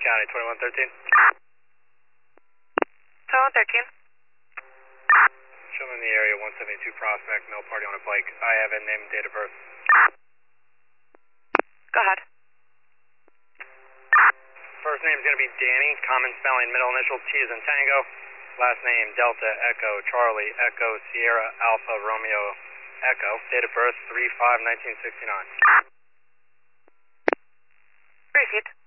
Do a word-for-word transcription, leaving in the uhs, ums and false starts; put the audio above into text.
County, twenty-one thirteen. twenty-one thirteen. Show me in the area, one seventy-two Prospect, male party on a bike. I have a name and date of birth. Go ahead. First name is going to be Danny, common spelling, middle initial T as in Tango. Last name Delta Echo Charlie Echo Sierra Alpha Romeo Echo. Date of birth three five nineteen sixty-nine. Proceed.